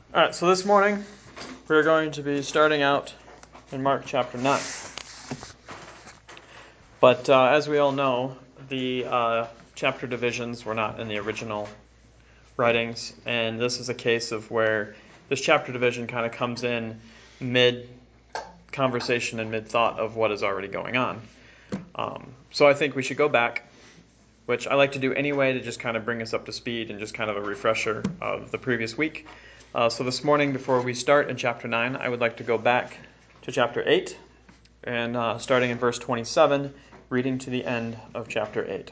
All right, so this morning we're going to be starting out in Mark chapter 9. But as we all know, the chapter divisions were not in the original writings, and this is a case of where this chapter division kind of comes in mid-conversation and mid-thought of what is already going on. So I think we should go back, which I like to do anyway to just kind of bring us up to speed and just kind of a refresher of the previous week. So this morning, before we start in chapter 9, I would like to go back to chapter 8, and starting in verse 27, reading to the end of chapter 8.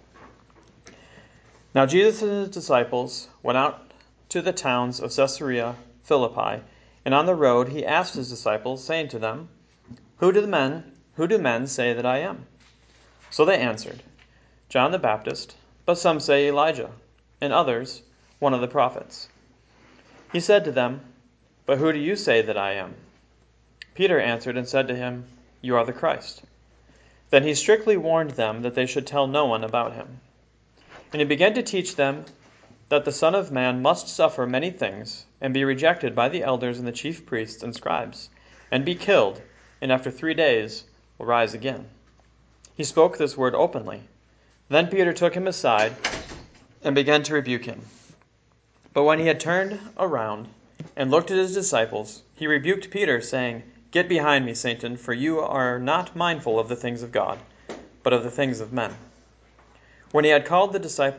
Now Jesus and his disciples went out to the towns of Caesarea Philippi, and on the road he asked his disciples, saying to them, Who do men say that I am? So they answered, John the Baptist, but some say Elijah, and others, one of the prophets. He said to them, But who do you say that I am? Peter answered and said to him, You are the Christ. Then he strictly warned them that they should tell no one about him. And he began to teach them that the Son of Man must suffer many things, and be rejected by the elders and the chief priests and scribes, and be killed, and after 3 days will rise again. He spoke this word openly. Then Peter took him aside and began to rebuke him. But when he had turned around and looked at his disciples, he rebuked Peter, saying, Get behind me, Satan, for you are not mindful of the things of God, but of the things of men. When he had called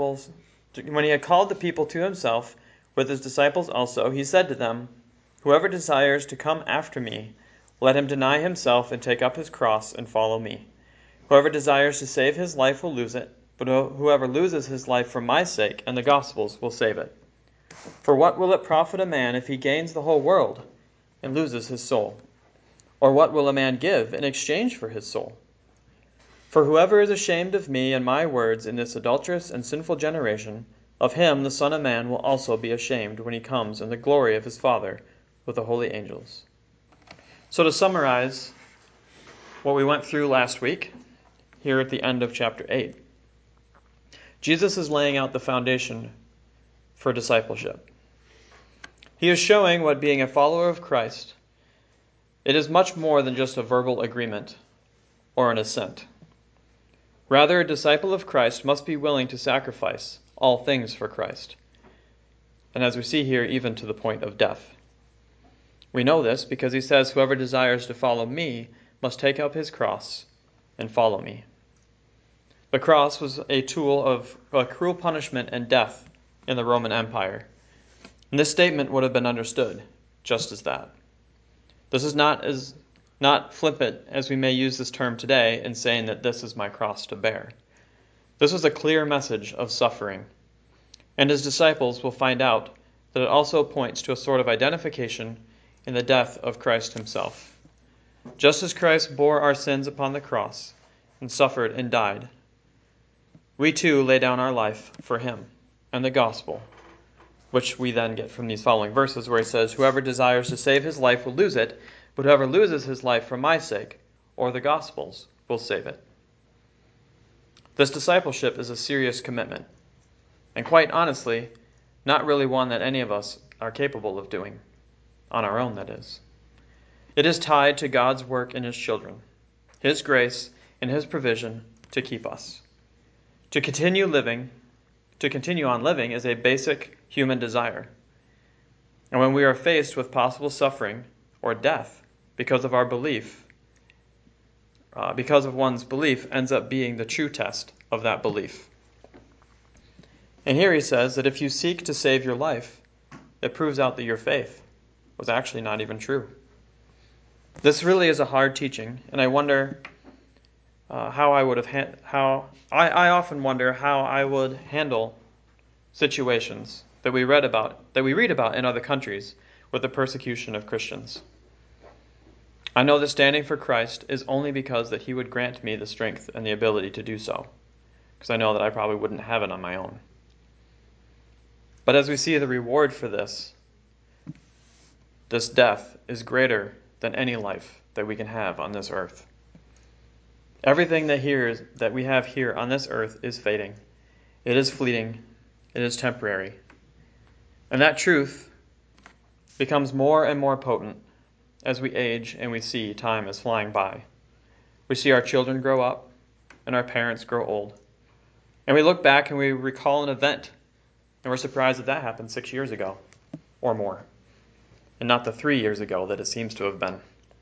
the people to himself, with his disciples also, he said to them, Whoever desires to come after me, let him deny himself and take up his cross and follow me. Whoever desires to save his life will lose it, but whoever loses his life for my sake and the gospel's will save it. For what will it profit a man if he gains the whole world and loses his soul? Or what will a man give in exchange for his soul? For whoever is ashamed of me and my words in this adulterous and sinful generation, of him the Son of Man will also be ashamed when he comes in the glory of his Father with the holy angels. So to summarize what we went through last week, here at the end of chapter 8, Jesus is laying out the foundation for discipleship. He is showing what being a follower of Christ, it is much more than just a verbal agreement or an assent. Rather, a disciple of Christ must be willing to sacrifice all things for Christ. And as we see here, even to the point of death. We know this because he says, Whoever desires to follow me must take up his cross and follow me. The cross was a tool of cruel punishment and death in the Roman Empire. And this statement would have been understood just as that. This is not flippant as we may use this term today in saying that this is my cross to bear. This was a clear message of suffering. And his disciples will find out that it also points to a sort of identification in the death of Christ himself. Just as Christ bore our sins upon the cross and suffered and died, we too lay down our life for him and the gospel, which we then get from these following verses where he says, Whoever desires to save his life will lose it, but whoever loses his life for my sake or the gospel's will save it. This discipleship is a serious commitment, and quite honestly, not really one that any of us are capable of doing, on our own that is. It is tied to God's work in his children, his grace and his provision to keep us. To continue on living is a basic human desire. And when we are faced with possible suffering or death because of our belief, because of one's belief, ends up being the true test of that belief. And here he says that if you seek to save your life, it proves out that your faith was actually not even true. This really is a hard teaching, and I wonder I often wonder how I would handle situations that we read about in other countries with the persecution of Christians. I know that standing for Christ is only because that he would grant me the strength and the ability to do so, because I know that I probably wouldn't have it on my own. But as we see, the reward for this death is greater than any life that we can have on this earth. Everything that we have here on this earth is fading. It is fleeting. It is temporary. And that truth becomes more and more potent as we age and we see time is flying by. We see our children grow up and our parents grow old. And we look back and we recall an event, and we're surprised that happened 6 years ago or more, and not the 3 years ago that it seems to have been.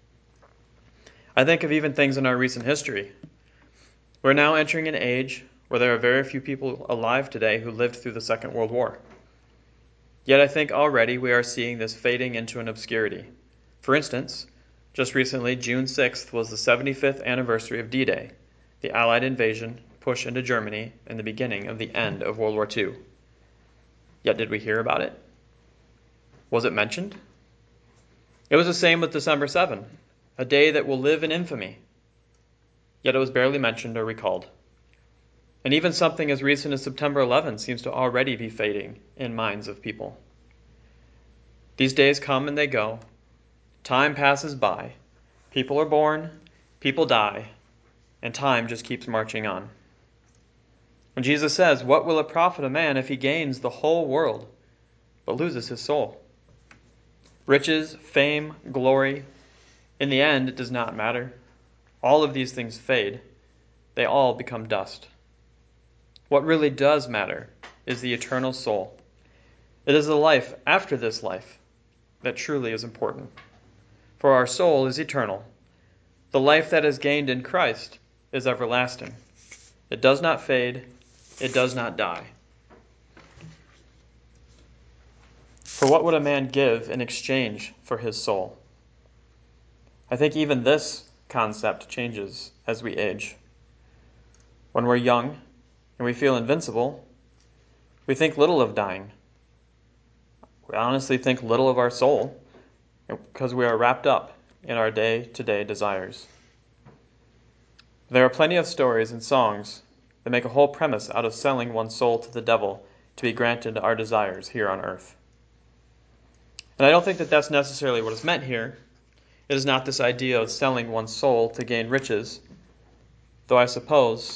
I think of even things in our recent history. We're now entering an age where there are very few people alive today who lived through the Second World War. Yet I think already we are seeing this fading into an obscurity. For instance, just recently, June 6th was the 75th anniversary of D-Day, the Allied invasion, push into Germany, and the beginning of the end of World War II. Yet did we hear about it? Was it mentioned? It was the same with December 7, a day that will live in infamy. Yet it was barely mentioned or recalled. And even something as recent as September 11 seems to already be fading in minds of people. These days come and they go. Time passes by. People are born, people die, and time just keeps marching on. When Jesus says, "What will it profit a man if he gains the whole world, but loses his soul?" Riches, fame, glory, in the end, it does not matter. All of these things fade. They all become dust. What really does matter is the eternal soul. It is the life after this life that truly is important. For our soul is eternal. The life that is gained in Christ is everlasting. It does not fade. It does not die. For what would a man give in exchange for his soul? I think even this concept changes as we age. When we're young and we feel invincible, we think little of dying. We honestly think little of our soul because we are wrapped up in our day-to-day desires. There are plenty of stories and songs that make a whole premise out of selling one's soul to the devil to be granted our desires here on earth. And I don't think that that's necessarily what is meant here. It is not this idea of selling one's soul to gain riches, though I suppose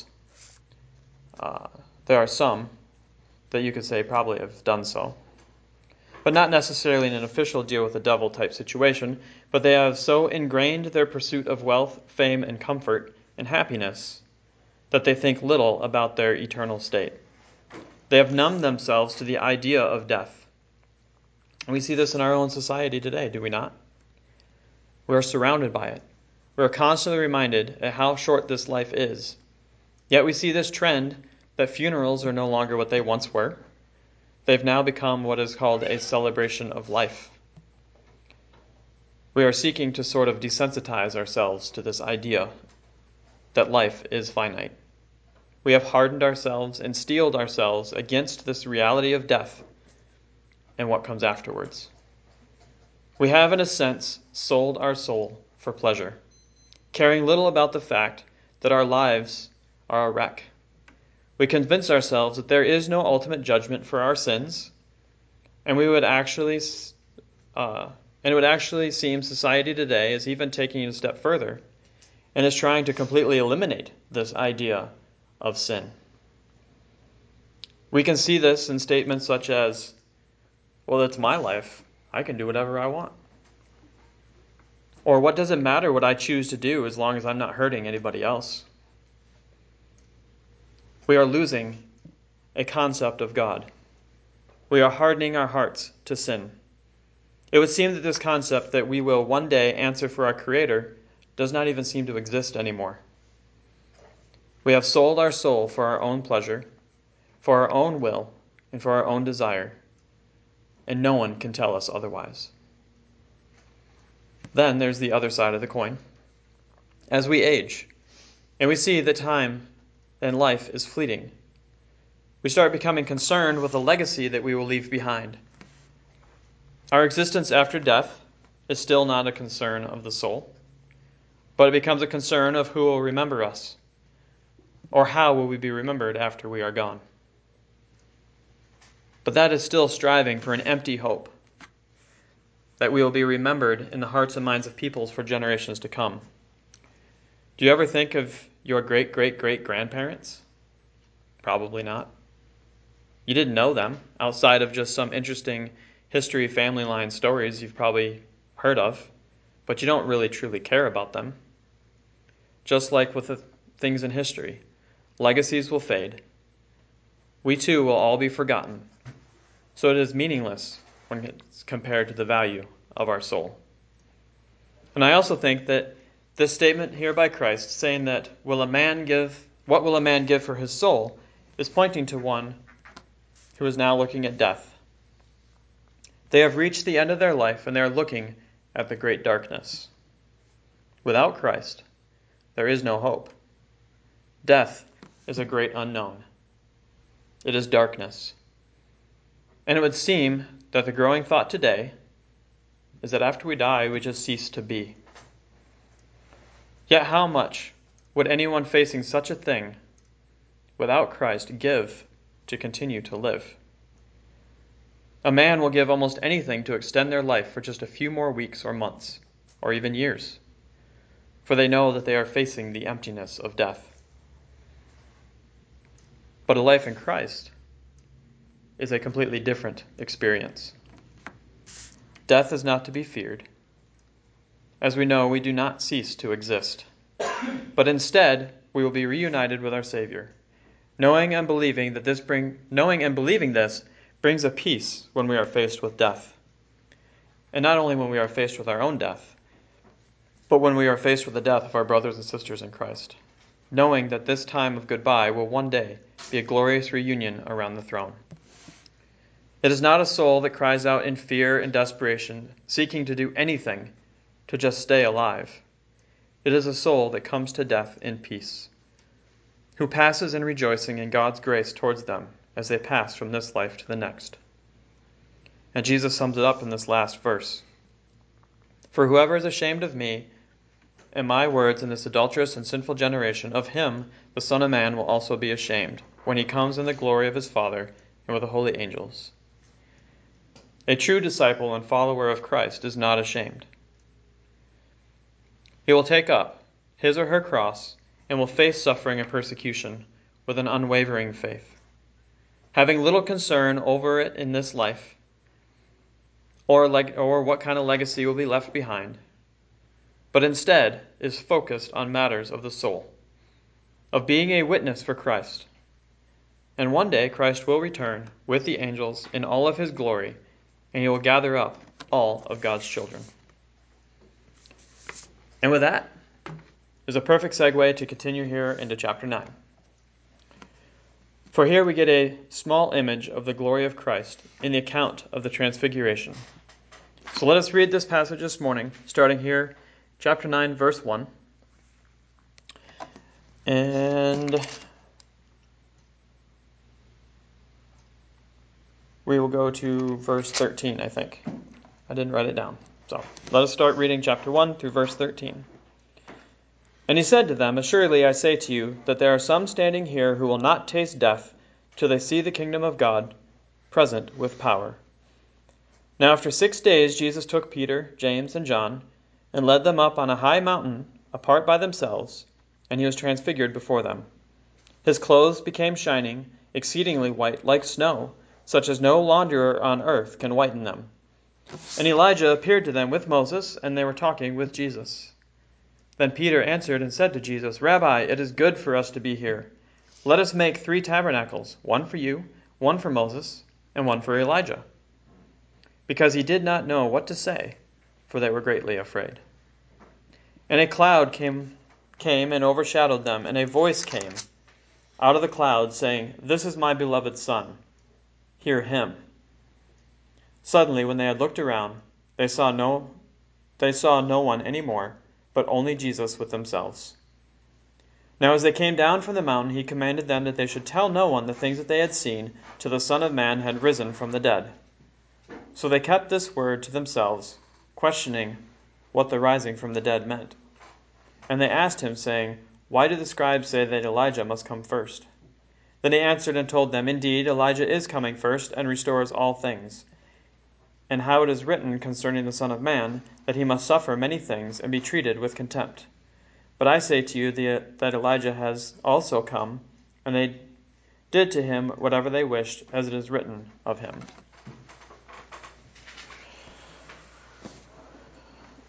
there are some that you could say probably have done so. But not necessarily in an official deal with the devil type situation, but they have so ingrained their pursuit of wealth, fame, and comfort and happiness that they think little about their eternal state. They have numbed themselves to the idea of death. And we see this in our own society today, do we not? We are surrounded by it. We are constantly reminded of how short this life is. Yet we see this trend that funerals are no longer what they once were. They've now become what is called a celebration of life. We are seeking to sort of desensitize ourselves to this idea that life is finite. We have hardened ourselves and steeled ourselves against this reality of death and what comes afterwards. We have, in a sense, sold our soul for pleasure, caring little about the fact that our lives are a wreck. We convince ourselves that there is no ultimate judgment for our sins, and it would actually seem society today is even taking it a step further and is trying to completely eliminate this idea of sin. We can see this in statements such as, "Well, it's my life. I can do whatever I want." Or, "What does it matter what I choose to do as long as I'm not hurting anybody else?" We are losing a concept of God. We are hardening our hearts to sin. It would seem that this concept that we will one day answer for our Creator does not even seem to exist anymore. We have sold our soul for our own pleasure, for our own will, and for our own desire, and no one can tell us otherwise. Then there's the other side of the coin. As we age, and we see that time and life is fleeting, we start becoming concerned with the legacy that we will leave behind. Our existence after death is still not a concern of the soul, but it becomes a concern of who will remember us, or how will we be remembered after we are gone. But that is still striving for an empty hope, that we will be remembered in the hearts and minds of peoples for generations to come. Do you ever think of your great-great-great-grandparents? Probably not. You didn't know them outside of just some interesting history, family line stories you've probably heard of, but you don't really truly care about them. Just like with the things in history, legacies will fade. We too will all be forgotten. So it is meaningless when it's compared to the value of our soul. And I also think that this statement here by Christ, saying that what will a man give for his soul, is pointing to one who is now looking at death. They have reached the end of their life and they are looking at the great darkness. Without Christ, there is no hope. Death is a great unknown. It is darkness. And it would seem that the growing thought today is that after we die, we just cease to be. Yet how much would anyone facing such a thing without Christ give to continue to live? A man will give almost anything to extend their life for just a few more weeks or months, or even years, for they know that they are facing the emptiness of death. But a life in Christ is a completely different experience. Death is not to be feared. As we know, we do not cease to exist, but instead we will be reunited with our Savior, knowing and believing this brings a peace when we are faced with death. And not only when we are faced with our own death, but when we are faced with the death of our brothers and sisters in Christ, knowing that this time of goodbye will one day be a glorious reunion around the throne. It is not a soul that cries out in fear and desperation, seeking to do anything to just stay alive. It is a soul that comes to death in peace, who passes in rejoicing in God's grace towards them as they pass from this life to the next. And Jesus sums it up in this last verse. For whoever is ashamed of me and my words in this adulterous and sinful generation, of him the Son of Man will also be ashamed, when he comes in the glory of his Father and with the holy angels. A true disciple and follower of Christ is not ashamed. He will take up his or her cross and will face suffering and persecution with an unwavering faith, having little concern over it in this life, or what kind of legacy will be left behind, but instead is focused on matters of the soul, of being a witness for Christ. And one day Christ will return with the angels in all of his glory, and he will gather up all of God's children. And with that is a perfect segue to continue here into chapter 9. For here we get a small image of the glory of Christ in the account of the Transfiguration. So let us read this passage this morning, starting here, chapter 9, verse 1. And we will go to verse 13, I think. I didn't write it down. So let us start reading chapter 1 through verse 13. And he said to them, Assuredly I say to you, that there are some standing here who will not taste death till they see the kingdom of God present with power. Now after 6 days Jesus took Peter, James, and John, and led them up on a high mountain, apart by themselves, and he was transfigured before them. His clothes became shining, exceedingly white, like snow, such as no launderer on earth can whiten them. And Elijah appeared to them with Moses, and they were talking with Jesus. Then Peter answered and said to Jesus, Rabbi, it is good for us to be here. Let us make 3 tabernacles, one for you, one for Moses, and one for Elijah. Because he did not know what to say, for they were greatly afraid. And a cloud came and overshadowed them, and a voice came out of the cloud, saying, This is my beloved Son. Hear him. Suddenly, when they had looked around, they saw no one any more, but only Jesus with themselves. Now as they came down from the mountain, he commanded them that they should tell no one the things that they had seen, till the Son of Man had risen from the dead. So they kept this word to themselves, questioning what the rising from the dead meant. And they asked him, saying, Why do the scribes say that Elijah must come first? Then he answered and told them, Indeed, Elijah is coming first, and restores all things. And how it is written concerning the Son of Man, that he must suffer many things, and be treated with contempt. But I say to you that Elijah has also come, and they did to him whatever they wished, as it is written of him.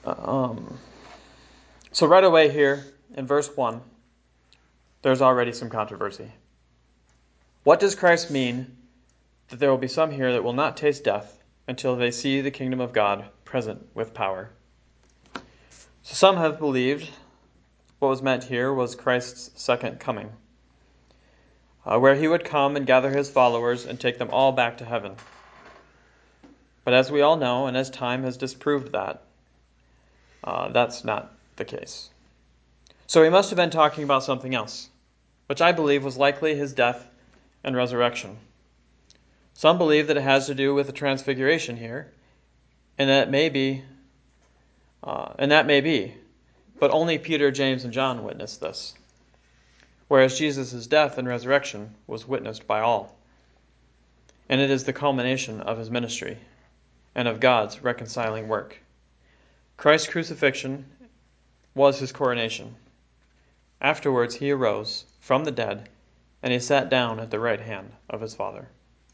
So right away here in verse 1, there's already some controversy. What does Christ mean that there will be some here that will not taste death until they see the kingdom of God present with power? So some have believed what was meant here was Christ's second coming, where he would come and gather his followers and take them all back to heaven. But as we all know, and as time has disproved that, that's not the case. So he must have been talking about something else, which I believe was likely his death and resurrection. Some believe that it has to do with the transfiguration here, and that may be, but only Peter, James, and John witnessed this, whereas Jesus' death and resurrection was witnessed by all. And it is the culmination of his ministry and of God's reconciling work. Christ's crucifixion was his coronation. Afterwards he arose from the dead, and he sat down at the right hand of his Father.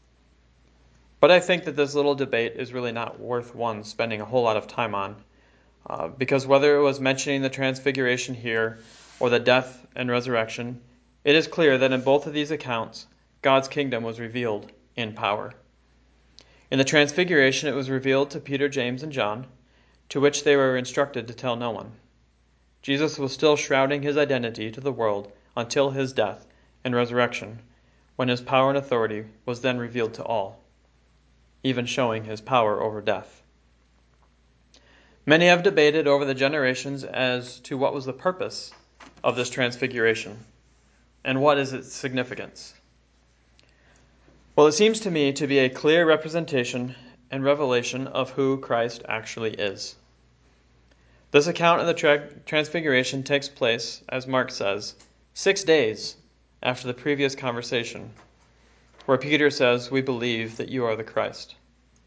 But I think that this little debate is really not worth one spending a whole lot of time on, because whether it was mentioning the transfiguration here or the death and resurrection, it is clear that in both of these accounts, God's kingdom was revealed in power. In the transfiguration, it was revealed to Peter, James, and John, to which they were instructed to tell no one. Jesus was still shrouding his identity to the world until his death and resurrection, when his power and authority was then revealed to all, even showing his power over death. Many have debated over the generations as to what was the purpose of this transfiguration and what is its significance. Well, it seems to me to be a clear representation and revelation of who Christ actually is. This account of the transfiguration takes place, as Mark says, 6 days after the previous conversation, where Peter says, "We believe that you are the Christ,"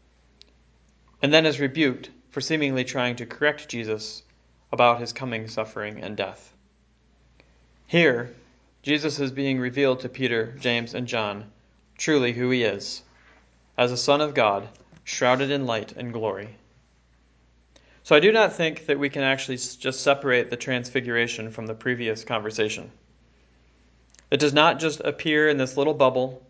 and then is rebuked for seemingly trying to correct Jesus about his coming suffering and death. Here, Jesus is being revealed to Peter, James, and John truly who he is, as a Son of God, shrouded in light and glory. So I do not think that we can actually just separate the transfiguration from the previous conversation. It does not just appear in this little bubble,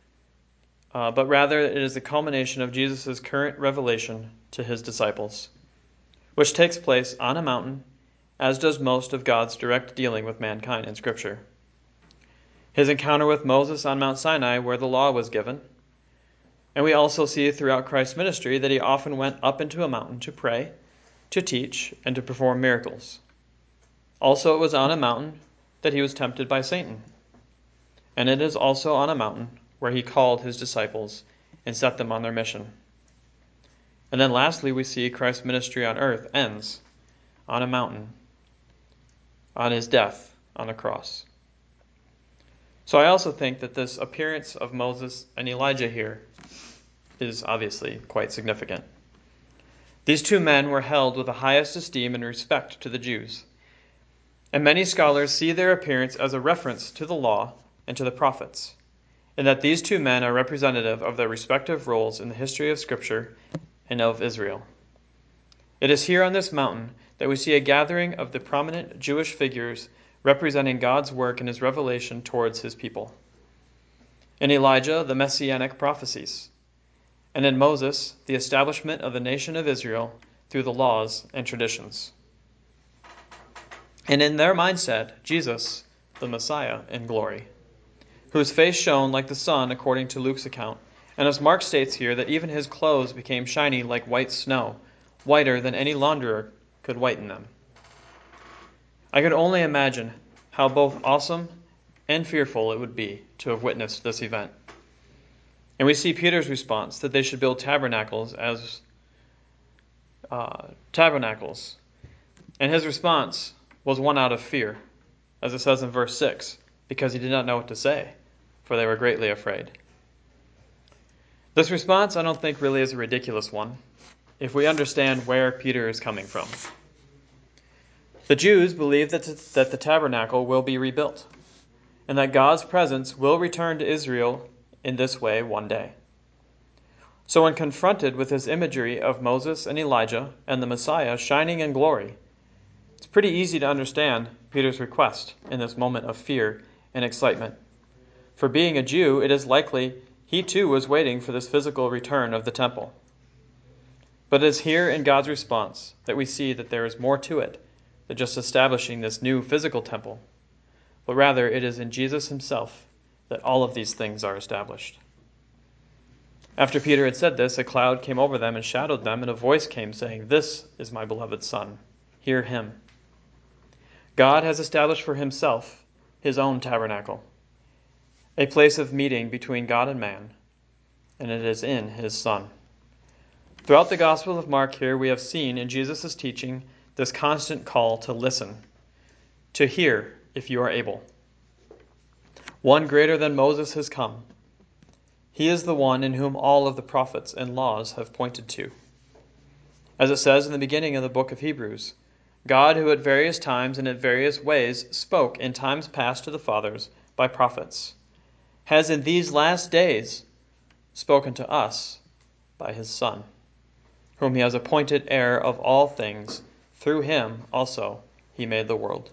but rather it is the culmination of Jesus' current revelation to his disciples, which takes place on a mountain, as does most of God's direct dealing with mankind in Scripture. His encounter with Moses on Mount Sinai, where the law was given, and we also see throughout Christ's ministry that he often went up into a mountain to pray, to teach, and to perform miracles. Also, it was on a mountain that he was tempted by Satan. And it is also on a mountain where he called his disciples and set them on their mission. And then lastly, we see Christ's ministry on earth ends on a mountain, on his death on the cross. So I also think that this appearance of Moses and Elijah here is obviously quite significant. These two men were held with the highest esteem and respect to the Jews, and many scholars see their appearance as a reference to the law and to the prophets, and that these two men are representative of their respective roles in the history of Scripture and of Israel. It is here on this mountain that we see a gathering of the prominent Jewish figures representing God's work and his revelation towards his people. In Elijah, the messianic prophecies, and in Moses, the establishment of the nation of Israel through the laws and traditions. And in their mindset, Jesus, the Messiah in glory, whose face shone like the sun according to Luke's account, and as Mark states here that even his clothes became shiny like white snow, whiter than any launderer could whiten them. I could only imagine how both awesome and fearful it would be to have witnessed this event. And we see Peter's response that they should build tabernacles as tabernacles. And his response was one out of fear, as it says in verse 6, because he did not know what to say, for they were greatly afraid. This response I don't think really is a ridiculous one, if we understand where Peter is coming from. The Jews believe that the tabernacle will be rebuilt, and that God's presence will return to Israel in this way one day. So when confronted with this imagery of Moses and Elijah and the Messiah shining in glory, it's pretty easy to understand Peter's request in this moment of fear and excitement. For being a Jew, it is likely he too was waiting for this physical return of the temple. But it is here in God's response that we see that there is more to it than just establishing this new physical temple, but rather it is in Jesus himself that all of these things are established. After Peter had said this, a cloud came over them and shadowed them, and a voice came saying, "This is my beloved Son. Hear him." God has established for himself his own tabernacle, a place of meeting between God and man, and it is in his Son. Throughout the Gospel of Mark here, we have seen in Jesus' teaching this constant call to listen, to hear if you are able. One greater than Moses has come. He is the one in whom all of the prophets and laws have pointed to. As it says in the beginning of the book of Hebrews, God, who at various times and in various ways spoke in times past to the fathers by prophets, has in these last days spoken to us by his Son, whom he has appointed heir of all things. Through him also he made the world.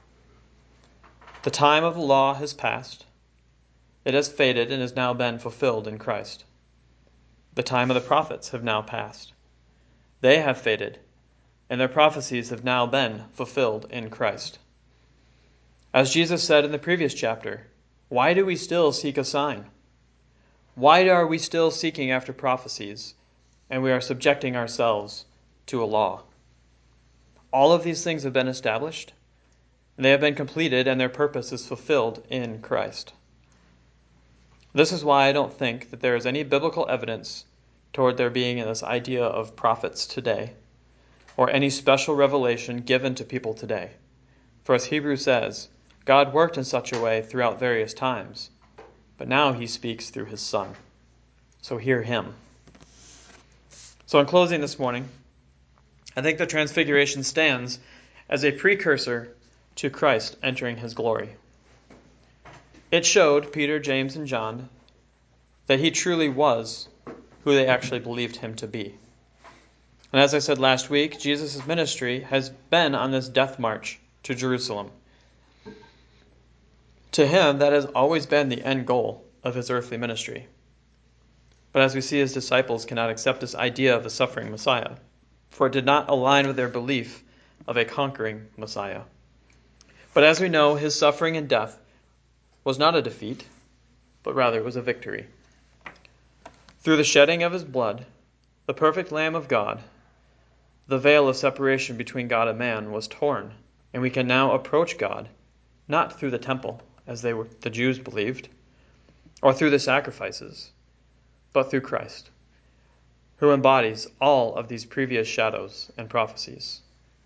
The time of the law has passed. It has faded and has now been fulfilled in Christ. The time of the prophets have now passed. They have faded, and their prophecies have now been fulfilled in Christ. As Jesus said in the previous chapter, why do we still seek a sign? Why are we still seeking after prophecies, and we are subjecting ourselves to a law? All of these things have been established, and they have been completed, and their purpose is fulfilled in Christ. This is why I don't think that there is any biblical evidence toward there being this idea of prophets today, or any special revelation given to people today. For as Hebrews says, God worked in such a way throughout various times, but now he speaks through his Son. So hear him. So in closing this morning, I think the Transfiguration stands as a precursor to Christ entering his glory. It showed Peter, James, and John that he truly was who they actually believed him to be. And as I said last week, Jesus' ministry has been on this death march to Jerusalem. To him, that has always been the end goal of his earthly ministry. But as we see, his disciples cannot accept this idea of the suffering Messiah, for it did not align with their belief of a conquering Messiah. But as we know, his suffering and death was not a defeat, but rather it was a victory. Through the shedding of his blood, the perfect Lamb of God, the veil of separation between God and man was torn, and we can now approach God, not through the temple, as the Jews believed, or through the sacrifices, but through Christ, who embodies all of these previous shadows and prophecies.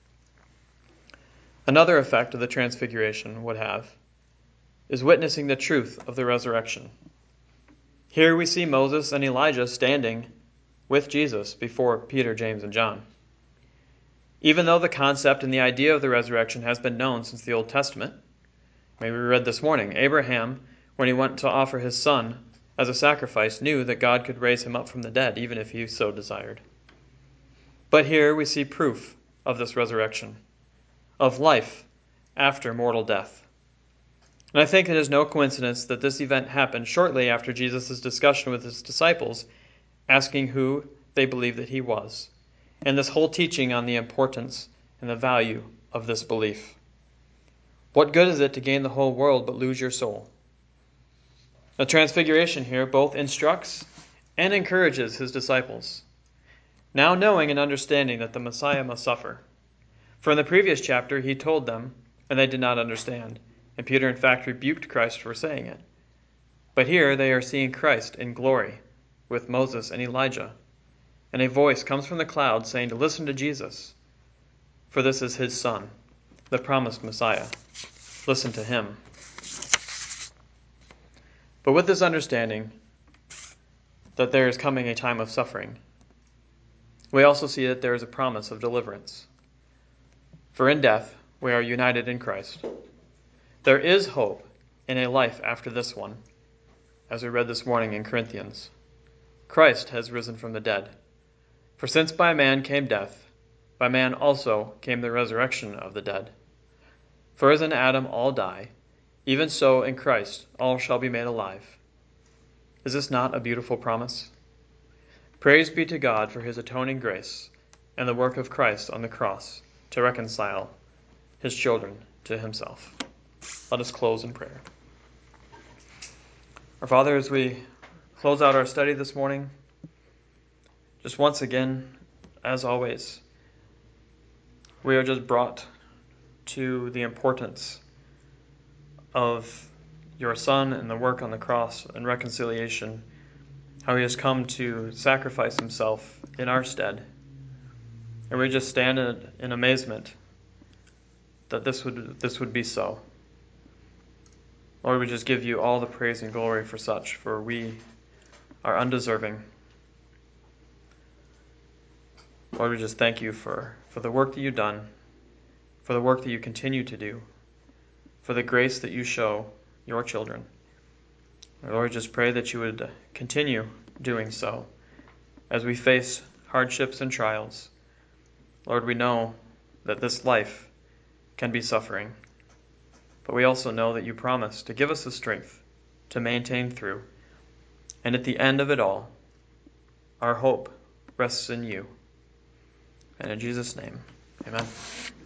Another effect of the Transfiguration would have is witnessing the truth of the resurrection. Here we see Moses and Elijah standing with Jesus before Peter, James, and John. Even though the concept and the idea of the resurrection has been known since the Old Testament, maybe we read this morning, Abraham, when he went to offer his son as a sacrifice, knew that God could raise him up from the dead, even if he so desired. But here we see proof of this resurrection, of life after mortal death. And I think it is no coincidence that this event happened shortly after Jesus' discussion with his disciples, asking who they believed that he was, and this whole teaching on the importance and the value of this belief. What good is it to gain the whole world but lose your soul? The Transfiguration here both instructs and encourages his disciples, now knowing and understanding that the Messiah must suffer. For in the previous chapter he told them, and they did not understand, and Peter in fact rebuked Christ for saying it. But here they are seeing Christ in glory with Moses and Elijah, and a voice comes from the cloud saying to listen to Jesus, for this is his Son, the promised Messiah. Listen to him. But with this understanding that there is coming a time of suffering, we also see that there is a promise of deliverance. For in death we are united in Christ. There is hope in a life after this one, as we read this morning in Corinthians. Christ has risen from the dead. For since by man came death, by man also came the resurrection of the dead. For as in Adam all die, even so in Christ all shall be made alive. Is this not a beautiful promise? Praise be to God for his atoning grace and the work of Christ on the cross to reconcile his children to himself. Let us close in prayer. Our Father, as we close out our study this morning, just once again, as always, we are just brought to the importance of your Son and the work on the cross and reconciliation, how he has come to sacrifice himself in our stead. And we just stand in amazement that this would be so. Lord, we just give you all the praise and glory for such, for we are undeserving. Lord, we just thank you for the work that you've done, for the work that you continue to do, for the grace that you show your children. Lord, just pray that you would continue doing so as we face hardships and trials. Lord, we know that this life can be suffering, but we also know that you promise to give us the strength to maintain through. And at the end of it all, our hope rests in you. And in Jesus' name, amen.